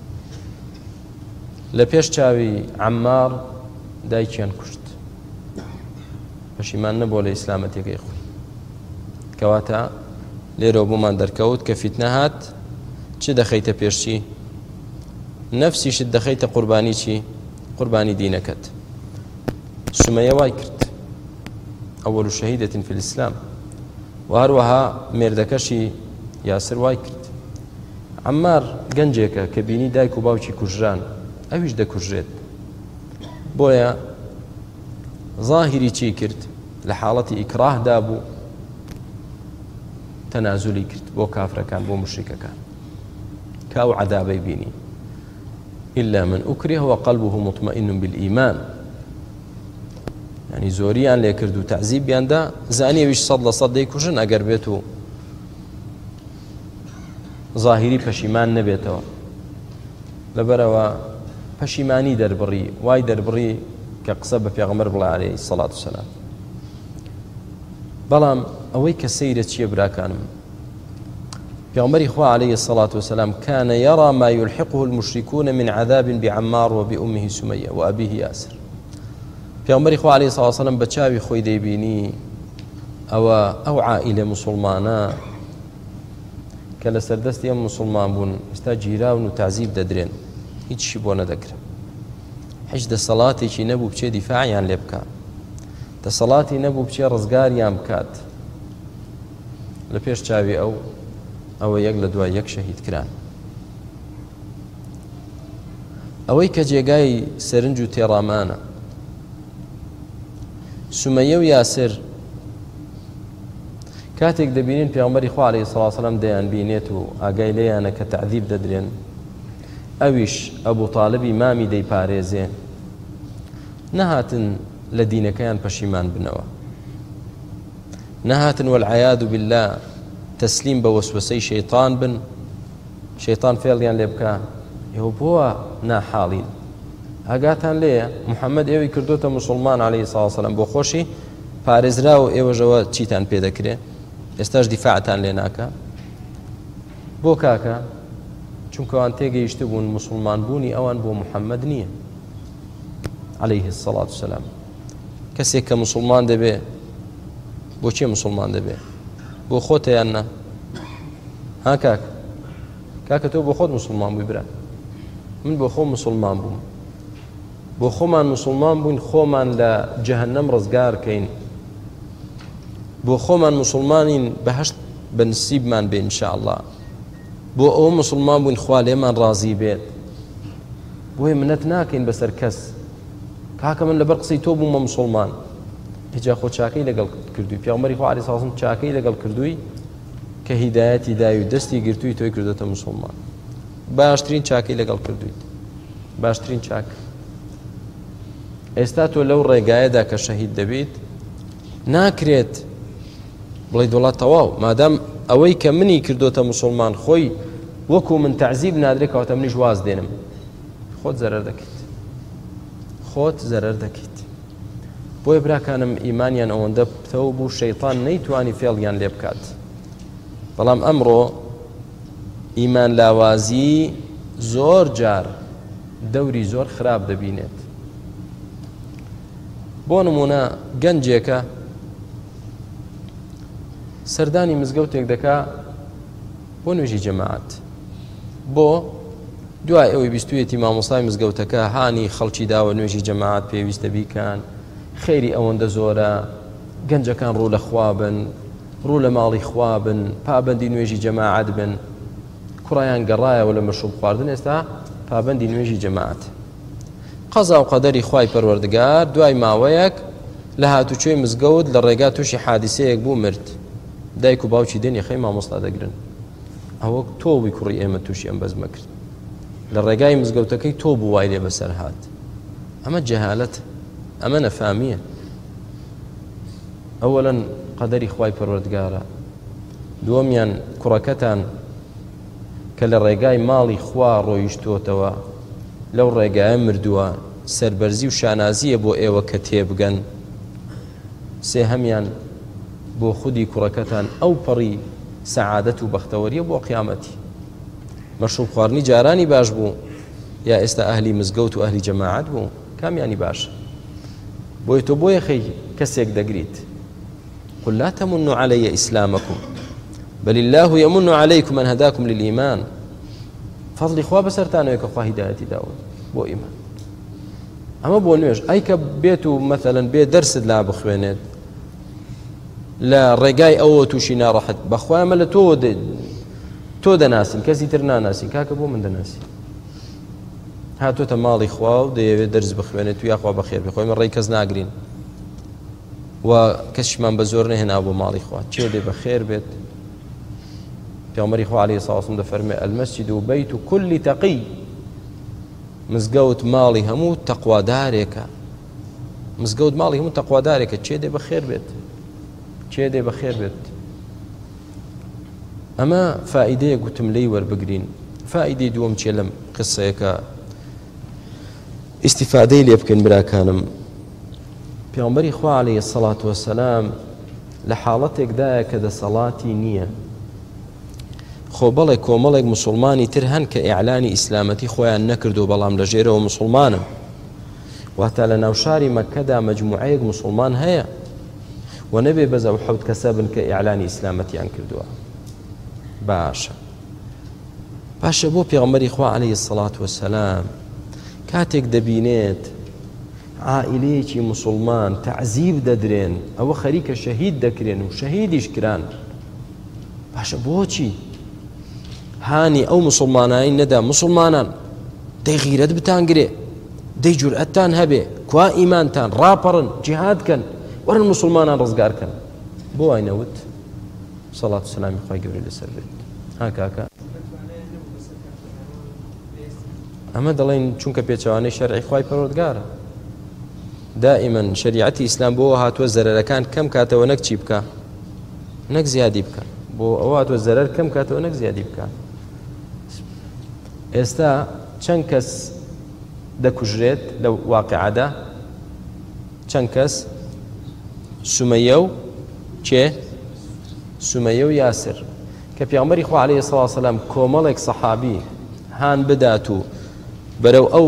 S2: لە پێش چاوی عەمار دایکیان کوشت پەشیمان نەبووە لە ئیسلامەتیەکەی خۆی. کەواتە لێرەوە بۆمان دەرکەوت کە فیتنە هات چی دەخەیتە پێشچی نەفسیشت دەخەیتە قوربانی چی قوربانی دینەکەت. سومەیە وای کرد ئەوەل شەهیدەتین فی الئیسلام و هەروەها مێردەکەشی یاسر وای کرد. عەمار گەنجێکە کە بینی دایک و باوکی کوژران ئەویش دەکوژرێت بۆیە ظاهری چی کرد لە حاڵەتی ئیکراهدا بوو تەنازولی کرد بۆ کافرەکان بۆ مشریکەکان کە ئەو عەذابەی بینی إلا من أكره وقلبه مطمئن بالإيمان يعني زۆریان لێ کرد و تەعزیبیاندا زانیەویش سەد لە سەد دەیکوژن ئەگەر بێت و ظاهری پەشیمان نەبێتەوە لەبەرەوە پەشیمانی دەربڕی وای دەربڕی کە قسە بە پێغەمبەر بڵێ عەلەیهی السەڵات وسەلام. بەڵام ئەوەی کە سەیرە چییە براکانم؟ پێغەمبەری خوا عەلەیهی السەڵات وسەلام كان يرى ما يلحقه المشركون من عذاب بعمار وبأمه سمية وأبيه ياسر. پێغەمبەری خوا عەلەیهی السەڵات وسەلام بە چاوی خۆی دەیبینی ئەوە ئەو عائیلە موسڵمانە کە لە سەردەستی ئەم موسڵمان بوون ئێستا گیراون و تەعزیب دەدرێن هیچی بۆ نەدەکرێت. هیچ دەسەڵاتێکی نەبوو بچێ دیفاعیان لێ بکات، دەسەڵاتی نەبوو بچێ ڕزگاریان بکات. لە پێش چاوی ئەو ئەوە یەک لە دوای یەک شەهید کران. ئەوەی کە جێگای سەرنج و تێڕامانە سومەیە و یاسر کاتێک دەبینین پێغەمبەری خوا عەلەیهی سەڵات وسەلام دەیان بینێت و ئاگای لێیانە کە تەعذیب دەدرێن، ئەویش ئەبوو تاالبی مامی دەیپارێزێ، نەهاتن لە دینەکەیان پەشیمان بنەوە، نەهاتن وەالعەیاذ بالله تەسلیم بە وەسوەسەی شەیطان بن، شەیطان فێڵیان لێ بکە ئێوە بۆوە ناحاڵین، ئاگاتان لێیە محەممەد ئێوەی کردوتە موسڵمان عەلەیهی سەڵات وسەلام بۆ خۆشی پارێزرا و ئێوەژەوە چیتان پێ دەکرێت، ئێستاش دیفاعتان لێ ناکە. بۆ کاکە چونکە ئەوان تێگەیشتە بوون موسڵمان بوونی ئەوان بۆ محەممەد نییە عەلەیهی السەڵات وسەلام. کەسێک کە موسڵمان دەبێ بۆ چێ موسڵمان دەبێ؟ بۆ خۆتە یان نا؟ ها کاک کاکە تۆ بۆ خۆت موسڵمان بووی برا؟ من بۆ خۆ موسڵمان بووم، بۆ خۆمان موسڵمان بووین خۆمان لە جەهەنەم ڕزگارکەین، بۆ خۆمان موسڵمانین بەهەشت بە نسیبمان بێ ئینشاءالله، بۆ ئەوە موسڵمان بووین خوا لێمان ڕازی بێت، بۆیە منەت ناکەین بەسەر کەس کاکە من لەبەر قسەی تۆ بوومە موسڵمان. هیجا خۆ چاکەی لەگەڵ کردووی، پێغەمبەری خوا عەلەیهی سەڵات وسەلام چاکەی لەگەڵ کردووی کە هیدایەتی داوی و دەستی گرتووی تۆی کردوتە موسڵمان. باشترین چاکەی لەگەڵ کردوویت، باشترین چاک. ئێستا تۆ لەو ڕێگایەدا کە شەهید دەبیت ناکرێت بڵێ دەوڵات تەواو مادام ئەوەی کە منی کردوتە موسڵمان خۆی وەکو من تەعزیب نادرێت کەواتە منیش واز دێنم، خۆت زەرەر دەکەیت، خۆت زەرەر دەکەیت. بۆیە براکانم ئیمانیان ئەوەندە پتەوە بوو شەیطان نەیتوانی فێڵیان لێ بکات. بەڵام ئەمڕۆ ئیمان لاوازی زۆر جار دەوری زۆر خراپ دەبینێت. بۆ نمونە گەنجێکە سەردانی مزگەوتێک دەکا بۆ نوێژی جەماعەت، بۆ دوای ئەوەی بیستوویەتی مامۆستای مزگەوتەکە هانی خەڵکی داوە نوێژی جەماعەت پێویستە بیکەن، خێری ئەوەندە زۆرە، گەنجەکان ڕوو لە خوا بن، ڕوو لە ماڵی خوا بن، پابەندی نوێژی جەماعەت بن، کوڕایان گەڕایەوە لە مەشروب خواردن ئێستا پابەندی نوێژی جەماعەت. قەزا و قەدەری خوای پەروەردگار دوای ماوەیەک لە هاتوچۆی مزگەوت لە ڕێگا تووشی حادیسەیەک بوو مرد، دایک و باوکی دێنی خەی مامۆستا دەگرن، ئەوە تۆ بووی کوڕی ئێمە تووشی ئەم بەزمە کرد، لە ڕێگای مزگەوتەکەی تۆ بوو وای لێ بەسەر هات. ئەمە جەهالەت، ئەمە نەفامیە. ئەوەڵەن قەدەری خوای پەروەردگارە، دووەمیان کوڕەکەتان کە لە ڕێگای ماڵی خوا ڕۆیشتوتەوە لەو ڕێگایە مردووە، سەربەرزی و شانازیە بۆ ئێوە کە تێبگەن. سێ هەمیان بۆ خودی کوڕەکەتان ئەو پەڕی سەعادەت و بەختەوەریە بۆ قیامەتی. مەشروب خواردنی جارانی باش بوو یا ئێستا ئەهلی مزگەوت و ئەهلی جەماعەت بوو؟ کامیانی باشە؟ بۆی تۆ بۆیە خەی کەسێک دەگریت قل لا تمنوا علي إسلامكم بل الله يمن عليكم أن هداكم للإيمان. فضل إخوة بسرتانو يكو خواه هدايتي داود بو إيمان. أما بو نوێژ ئەی کە بێت و مەثەلەن بێ دەرست لا بخوێنێت لە ڕێگای ئەوە تووشی ناڕەحەت بەخوای ئەمە لە تۆ تۆ دەناسین کەسی تر ناناسین، کاکە بۆ من دەناسی؟ هاتوتە ماڵی خوا و دەیەوێت دەرز بخوێنێت و یاخوا بەخێر بێ، خۆی من ڕێی کەس ناگرین، و کەسیمان بە زۆر نەهێنا بۆ ماڵی خوا چێ دێ بە خێر بێت پێغەمبەری خوا عەلەیهی سەڵاتو وەسەلام دەفەرمێ ئەلمەسجید بەیت کولی تەقی مزگەوت ماڵی هەموو تەقوادارێکە مزگەوت ماڵی هەموو تەقوادارێکە چێ دێ بە خێر بێت چێ دێ بە خێر بێت ئەمە فائیدەیە گوتم لێی وەربگرین فائیدەی دووەم چێ لەم قسەیەکە ئیستیفادەی لێ بکەین براکانم پێغەمبەری خوا عەلەیهی سەڵاتو وەسەلام لە حاڵەتێکدایە کە دەسەڵاتی نییە خۆ بەڵێ کۆمەڵێک موسڵمانی تر هەن کە ئیعلانی ئیسلامەتی خۆیان نەکردو بەڵام لە ژێرەوە موسڵمانن واتە لە ناو شاری مەککەدا مەجموعەیەک موسڵمان هەیە و نەبێ بەز ئەو حەوت کەسە بن کە ئیعلانی ئیسلامەتیان کردووە باشە باشە بۆ پێغەمبەری خوا عەلەیهی سەڵاتو وەسەلام کاتێک دەبینێت عائیلەیەکی موسڵمان تەعزیب دەدرێن ئەوە خەریکە شەهید دەکرێن و شەهیدیش کران باشە بۆچی هانی ئەو موسڵمانایی نەدا موسڵمانان دەی غیرەت بتانگرێ دەی جورئەتتان هەبێ کوا ئیمانتان ڕاپەڕن جیهادکەن وەرن موسڵمانان ڕزگارکەن بۆ وای نەوت سەڵات و سەلامی خوای گەورەی لەسەر بێت ها کاکە ئەمە دەڵێن چونکە پێچەوانەی شەرعی خوای پەروەردگارە دائیمەن شریعەتی ئیسلام بۆ هاتووە زەرەرەکان کەم کاتەوە نەک چی بکە نەک زیادی بکە بۆ ئەوە هاتووە زەرەر کەم کاتەوە نەک زیادی بکە ئێستا چەند کەس دەکوژرێت لە واقعەدا چەند کەس سومەیە و چێ سومەیە و یاسر کە پێغەمبەری خوا عەلەیهی سەڵاتو وەسەلام کۆمەڵێک سەحابی هان بدات و بەرەو ئەو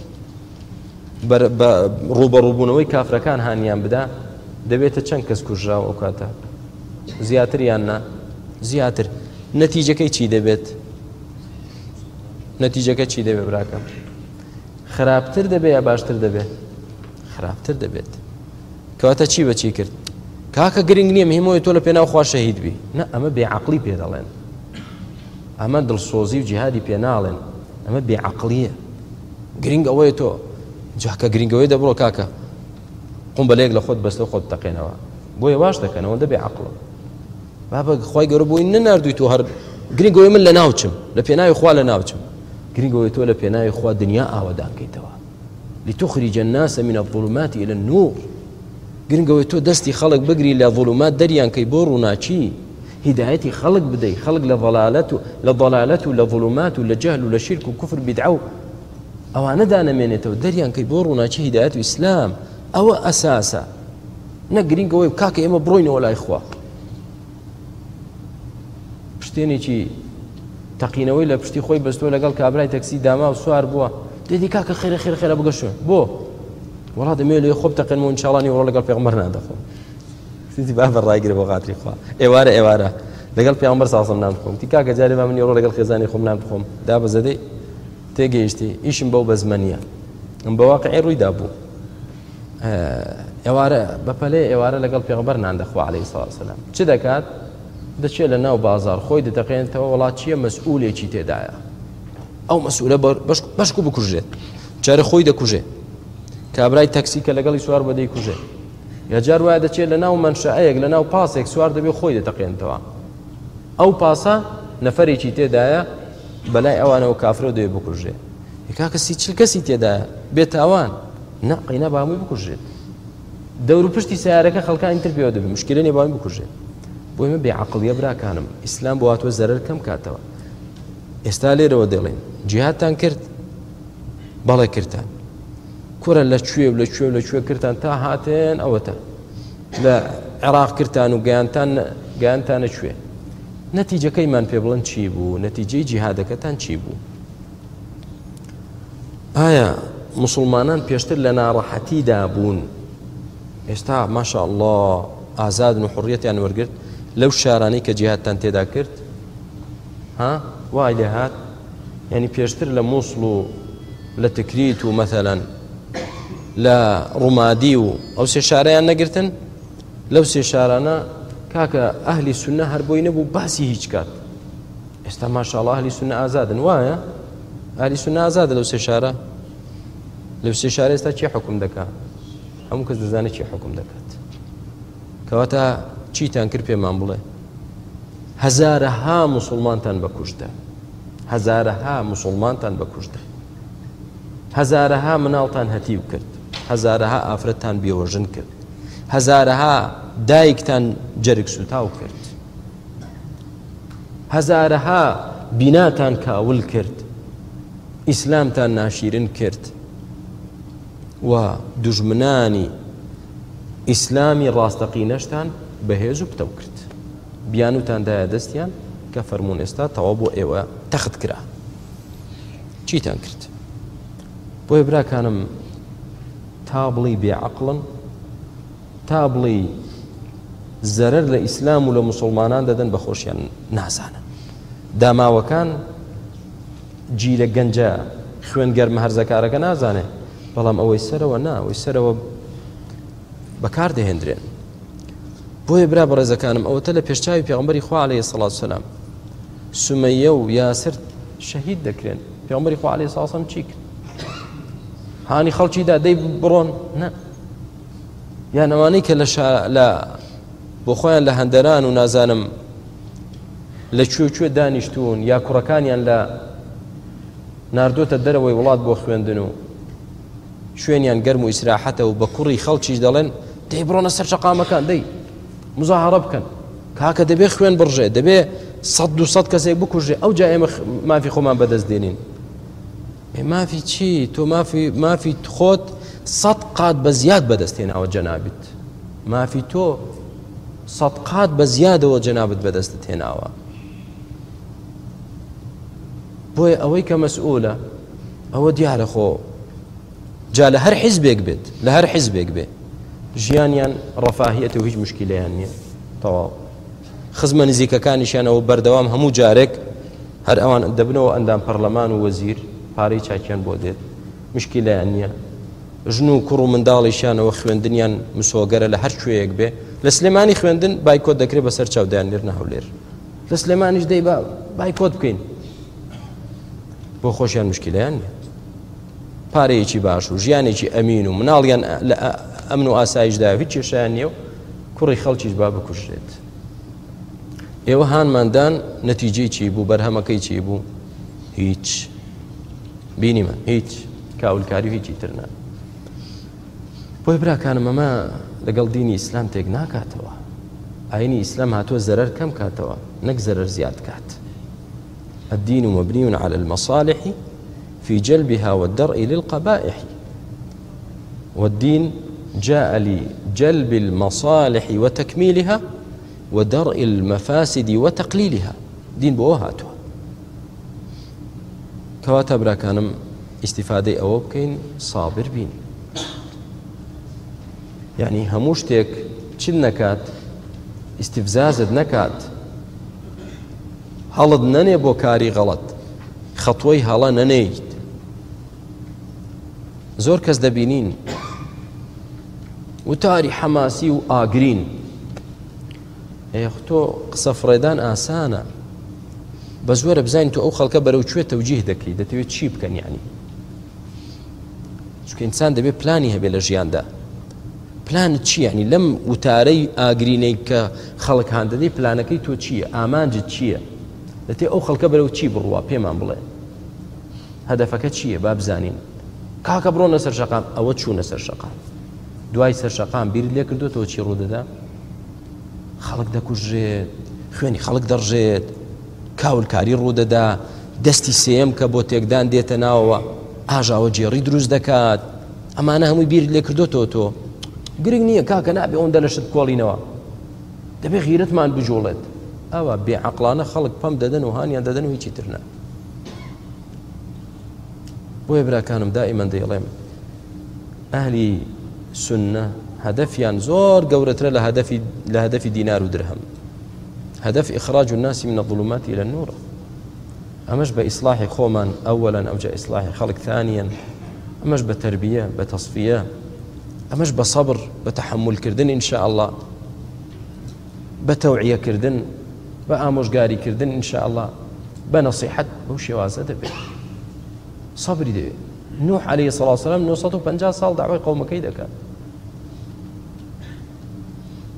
S2: ڕوبەڕووبوونەوەی کافرەکان هانیان بدا دەبێتە چەند کەس کوژراوە ئەو کاتە زیاتر یان نا زیاتر نەتیجەکەی چی دەبێت نەتیجەکە چی دەبێت براکەم خراپتر دەبێت یا باشتر دەبێت خراپتر دەبێت کەواتە چی بەچی کرد کاکە گرنگ نییە مهمەوەی تۆ لە پێناو خوا شەهید بی نە ئەمە بێعەقڵی پێ دەڵێن ئەمە دڵسۆزی و جیهادی پێ ناڵێن ئەمە بێعەقڵیە گرنگ ئەوەیە تۆ جاکە گرنگەوەی دەبڕۆ کاکە قومبەلەیەک لە خۆت بەستە خۆت تەقێنەوە بۆیە واش دەکەنەوە دەبێ عەقڵە بابە خوای گەورە بۆی نەناردووی تۆ هەر گرنگەوەی من لە ناوچم لە پێناوی خوا لە ناوچم گرنگەوەی تۆ لە پێناوی خوا دنیا ئاوەدانکەیتەوە لتخرج الناس من الظلمات إلى النور گرنگەوەی تۆ دەستی خەڵک بگری لە ظلمات دەریان کەی بۆ ڕووناچی هدایەتی خەڵک بدەی خەڵک لە ضلالەت و لە ضلالەت و لە ظلمات و لە جەهل و لە شرک و کوفر بدعە و ئەوانە دانەمێنێتەوە دەریان کەی بۆ ڕووناچی هدایەت و ئیسلام ئەوە ئەساسە نە گرنگەوەی کاکە ئێمە بڕۆینەوە لای خوا پشتێنێکی تەقینەوەی لە پشتی خۆی بەستۆ لەگەڵ کابرای تەکسی داما و سوار بووە دێتی کاکە خێرە خێرە خێرە بگەشۆ بۆ وڵا دەمێ لێ خۆب تەقێنمەوە ئینشاڵڵا وەڕۆ لەگەڵ پێغەمبەر نادەخۆم سیتی بابە ڕایگرە بۆ خاتری خوا ئێوارە ئێوارە لەگەڵ پێغەمبەر ساسم نام بخۆم تی کاکە جارێ با من وەڕۆ لەگەڵ خێزانی خۆم نام بخۆم دا بەزەدەی تێگەیشتی ئیشم بەو بەزمەنیە ئەم بە واقعی ڕوویدا بوو ئێوارە بەپەلێ ئێوارە لەگەڵ پێغەمبەر نان دەخوا عەلەیهی سەڵاتو وەسەلام چ دەکات دەچێت لە ناو بازار خۆی دەتەقێنێتەوە وڵات چییە مەسئولێکی تێدایە ئەو مەسئولە بەشک و بکوژێت جارە خۆی دەکوژێ کابرای تەکسی کە لەگەڵی سوار بە دەیکوژێ یا جار وایە دەچێت لە ناو مەنشەیەک لە ناو پاسێک سوار دەبێ خۆی دەتەقێنێتەوە ئەو پاسە نەفەرێکی تێدایە بەلای ئەوانەوە کافرە دەوێ بکوژێ کاکەسی چل کەسی تێدایە بێتاوان نە قەینە با هەمووی بکوژێت دەور و پشتی سیارەکە خەڵکانی تر پێوە دەبێ مشکلە نیە با هەمووی بکوژێت بۆ ئێمە بێعەقڵیە براکانم ئیسلام بۆ هاتووە زەرەر کەم کاتەوە ئێستا لێرەوە دەڵێن جیهادتان کرد بەڵێ کردتان کوڕە لە کوێ لە کوێ لە کوێ کردتان تا هاتێن ئەوەتە لە عێراق کردتان و گەیانتان گەیانتانە کوێ نەتیجەکەیمان پێ بڵێن چی بوو نەتیجەی جیهادەکەتان چی بوو ئایا موسڵمانان پێشتر لە ناڕەحەتیدا بوون ئێستا ماشاء الله ئازادن و حڕیەتیان وەرگرت لەو شارانەی کە جیهادتان تێدا کرد ها وای لێ هات یعنی پێشتر لە مووسڵ و لە تکریت و مەثەلەن لە ڕوومادی و ئەو سێ شارەیان نەگرتن لەو سێ شارانە کاکە ئەهلی سونە هەر بۆی نەبوو باسی هیچ کات ئێستا ماشاء الله ئەهلی سونە ئازادن وایە ئەهلی سونە ئازادە لەو سێ شارە لەو سێ شارە ئێستا چی حکم دەکات هەموو کەس دەزانێت چی حکم دەکات کەواتە چیتان کرد پێمان بڵێ هەزارەها موسڵمانتان بەکوژدە هەزارەها موسڵمانتان بەکوژدە هەزارەها مناڵتان هەتیو کرد هەزارەها ئافرەتتان بێوەژن کرد هەزارەها دایکتان جەرگ سوتاو کرد هەزارەها بیناتان کاول کرد ئیسلامتان ناشیرن کرد و دوژمنانی ئیسلامی ڕاستەقینەشتان بەهێز و پتەو کرد بیانوتاندایە دەستیان کە فەرموون ئێستا تەوا بۆ ئێوە تەخت کرا چیتان کرد بۆیە براکانم تا بڵی بێعەقڵن تا بڵی زەرەر لە ئیسلام و لە موسڵمانان دەدەن بە خۆشیان نازانن داماوەکان گیرە گەنجە خوێنگەرمە هەرزەکارەکە نازانێ بەڵام ئەوەی سەرەوە نا ئەوەی سەرەوە بەکار دەهێنرێن بۆیە برا بەڕێزەکانم ئەوەتە لە پێشچاوی پێغەمبەری خوا عەلەیهی سەڵات وسەلام سومەیە و یاسر شەهید دەکرێن پێغەمبەری خوا عەلەیهی سەڵات وسەلام چی کرد هانی خەڵکیدا دەی بڕۆن نە یان ئەوانەی کە لە بۆ خۆیان لە هەندەران و نازانم لە کوێ کوێ دانیشتوون یا کوڕەکانیان لە ناردۆتە دەرەوەی وڵات بۆ خوێندن و شوێنیان گەرم و ئیسراحەتە و بە کوڕی خەڵکیش دەڵێن دەی بڕۆنە سەر شەقامەکان دەی مزاهەڕە بکەن کاکە دەبێ خوێن بڕژێ دەبێ سەد دو سەد کەسێک بکوژێ ئەو جا ئێمە مافی خۆمان بەدەست دێنین مافی چی تۆ مافی مافی خۆت سەد قات بە زیاد بەدەستێناوە جەنابیت مافی تۆ سەد قات بە زیادەوە جەنابەت بەدەستت هێناوە بۆیە ئەوەی کە مەسئولە ئەوە دیارە خۆ جا لە هەر حیزبێک بێت لە هەر حیزبێک بێ ژیانیان ڕەفاهیەتە و هیچ مشکلەیان نییە تەواو خزمە نزیکەکانیشیان ئەوە بەردەوام هەموو جارێک هەر ئەوان دەبنەوە ئەندام پەرلەمان و وەزیر پارەی چاکیان بۆ دێت مشکلەیان نییە ژن و کوڕ و منداڵیشیانەوە خوێندنیان مسۆگەرە لە هەر کوێیەک بێ لە سلێمانی خوێندن بایکۆت دەکرێت بەسەر چاودیان لێر نەهەولێر لە سلێمانیش دەی بایکۆت بکەین بۆ خۆشیان مشکلەیان نییە پارەیەکی باش و ژیانێکی ئەمین و مناڵیان لە ئەمن و ئاسایشدا هیچ کێشیان نییە و کوڕی خەڵکیش با بکوژرێت ئێوە هانماندان نەتیجەی چی بوو بەرهەمەکەی چی بوو هیچ بینیمە هیچ کاولکاری هیچی ترنا بۆی براکانم ئەمە لەگەڵ دینی ئیسلام تێک ناکاتەوە ئاینی ئیسلام هاتووە زەرەر کەم کاتەوە نەک زەرەر زیاد کات الدين مبني على المصالح في جلبها والدرء للقبائح والدين جاء لجلب المصالح وتكميلها ودرء المفاسد وتقليلها دين بوهاتها كواتب راكانم استفادة أو بكين صابر بين يعني هموشتك چل نكات استفزازت نكات هەڵت نەنێ بۆ کاری غەڵەت خەتوەی هەڵە نەنێیت زۆر کەس دەبینین وتاری حەماسی و ئاگرین تۆ قسە فڕێدان ئاسانە بە زۆرە بزانین تۆ ئەو خەڵکە بەرەو کوێ تەوجیه دەکەی دەتەوێت چی بکەن یعنی چونکە ئینسان دەبێت پلانی هەبێت لە ژیاندا پلانت چی یعنی لەم وتارەی ئاگرینەی کە خەڵک هان دەدەی پلانەکەی تۆ چییە ئامانجت چییە دەتێ ئەو خەڵکە بەرەو چی بڕوە پێمان بڵێ هەدەفەکە چییە با بزانین کاکە بڕۆنە سەر شەقام ئەوە چوونە سەر شەقام دوای سەر شەقام بیرت لێ کردوێتەوە چی ڕوودەدا خەڵک دەکوژێت خوێنی خەڵک دەڕژێت کاولکاری ڕوودەدا دەستی سێم کە بۆ تێکدان دێتە ناوەوە ئاژاوە جێڕی دروست دەکات ئەمانە هەمووی بیرت لێ کردوێتەوە تۆ گرنگ نییە کاکە نابێ ئەوەندە لە شت کۆڵینەوە دەبێ غیرەتمان بجوڵێت ئەوە بێعەقڵانە خەڵک پەم دەدەن و هانیان دەدەن و هیچی ترنا بۆیە براکانم دائیمەن دەیڵێم ئەهلی سنە هەدەفیان زۆر گەورەترە لە هەدەفی لە هەدەفی دینار و درهم هەدەف إخراج الناس من الظلمات إلى النور ئەمەش بە ئیسلاحی خۆمان ئەوەلاً ئەوجا ئیسلاحی خەڵک ثانیاً ئەمەش بە تەربیە بە تەصفیە ئەمەش بە سەبر بە تەحملکردن ئینشاء الله بە تەوعیەکردن بە ئامۆژگاریکردن ئینشاء الله بە نەسیحەت بەو شێوازە دەبێت سەبری دەبێت نوح عەلەیهی سەڵات وسەلام نۆ سەد و پەنجا ساڵ داوای قەومەکەی دەکات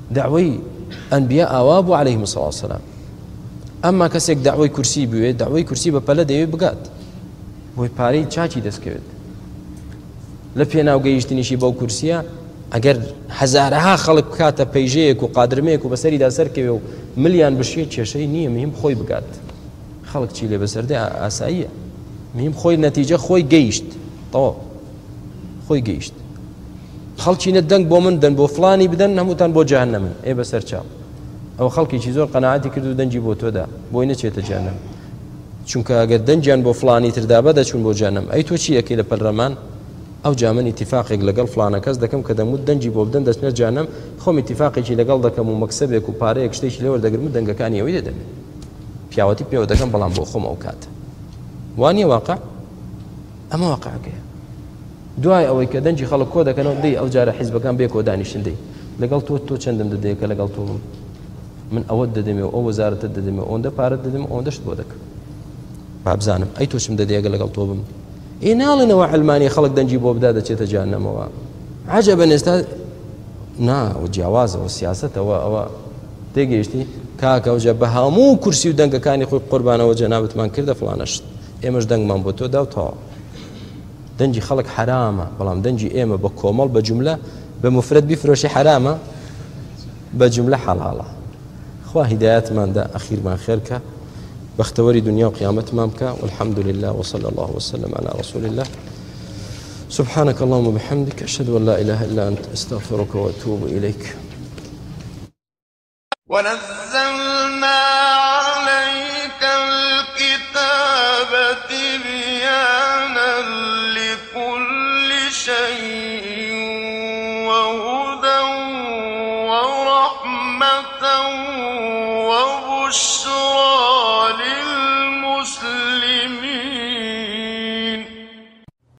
S2: دعوەی ئەنبیا ئاوا بوو عەلەیهیمو سەڵاتو وەسەلام. ئەمما کەسێک دعوەی کورسی بوێت، دعوەی کورسی بە پەلە دەوێت بگات بۆی پارەی چاکی دەستکەوێت. لە پێناو گەیشتنیشی بەو کورسیە ئەگەر هەزارەها خەڵک بکاتە پەیژەیەک و قادرمەیەک و بەسەریدا سەرکەوێ و ملیان بشێت کێشەی نییە، مهم خۆی بگات. خەڵک چی لێ بەسەردێ ئاساییە، مهم خۆی نەتیجە خۆی گەیشت، تەواو خۆی گەیشت. خەڵکینە دەنگ بۆ من دەن بۆ فڵانی بدەن هەمووتان بۆ جەهەنەمن، ئێ بەسەر چاو. ئەو خەڵکێکی زۆر قەناعەتی کرد و دەنجی بۆ تۆدا بۆی نەچێتە جەهەنەم، چونکە ئەگەر دەنجیان بۆ فڵانی تردا بە دەچون بۆ جەهەنەم. ئەی تۆ چی ئەەکەی لە پەرلەمان؟ ئەو جا من ئیتیفاقێک لەگەڵ فڵانە کەس دەکەم کە دەموت دەنجی بۆ بدەن دەچنە جەهەنەم، خۆم ئیتیفاقێکی لەگەڵ دەکەم و مەکسەبێک و پارەیەک شتێکی لێ وەردەگرم و دەنگەکانی ئەوەی دەدەمێ پیاوەتی پێوە دەکەم، بەڵام بۆ خۆم ئەو کاتە وانییە واقع ئەمە واقعەکەیە. دوای ئەوەی کە دەنجی خەڵک کۆ دەکەنەوە دەی ئەو جارە حیزبەکان بێ کۆ دانیشتن دەی لەگەڵ تۆ تۆ چەندم دەدەیە کە لەگەڵ تۆ من ئەوەت دەدەمێ و ئەو وەزارەتت دەدەمێ ئەوەندە پارەت دەدەم ئەوەندەشت بۆ دەکەم بابزانم ئەی تۆشم دەدەیەگە لەگەڵ تۆ بم. ئێ ناڵێنەوە علمانی خەڵک دەنجی بۆ بدا دەچێتە جەهەنەمەوە. عەجەبەن ئێستا نا و جیاوازەوە سیاسەتەوە ئەوە تێگەیشتی کاکە ئەوجا بە هەموو کورسی و دەنگەکانی خۆی قوربانەوە جەنابەتمان کردە فڵانەشت، ئێمەش دەنگمان بۆ تۆ دا و تەواو. دەنجی خەڵک حرامە، بەڵام دەنجی ئێمە بە کۆمەڵ بە جوملە بە مفرەد بیفرۆشی حرامە، بە جوملە حەڵاڵە. خوا هیدایەتماندا ئەخیرمان خێرکە، بەختەوەری دنیا و قیامەتمان بکە. والحمد لله وصلى الله وسلم على رسول الله. سبحانك اللهم وبحمدك أشهد أن لا إله إلا أنت أستغفرك وأتوب إليك.
S1: ونزلنا عليك الكتاب تبيانا لكل شيء وهدى ورحمة وبشرى